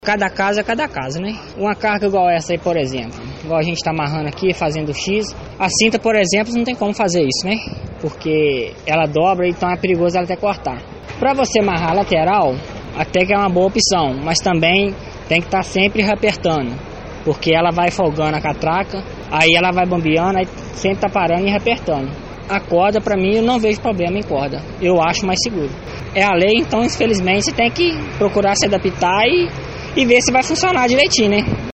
Cada caso é cada caso, né? Uma carga igual essa aí, por exemplo, igual a gente tá amarrando aqui, fazendo X, a cinta, por exemplo, não tem como fazer isso, né? Porque ela dobra, então é perigoso ela até cortar. Para você amarrar a lateral, até que é uma boa opção, mas também tem que estar sempre reapertando, porque ela vai folgando a catraca, aí ela vai bombeando, aí sempre tá parando e reapertando. A corda, para mim, eu não vejo problema em corda, eu acho mais seguro. É a lei, então, infelizmente, você tem que procurar se adaptar e ver se vai funcionar direitinho, né?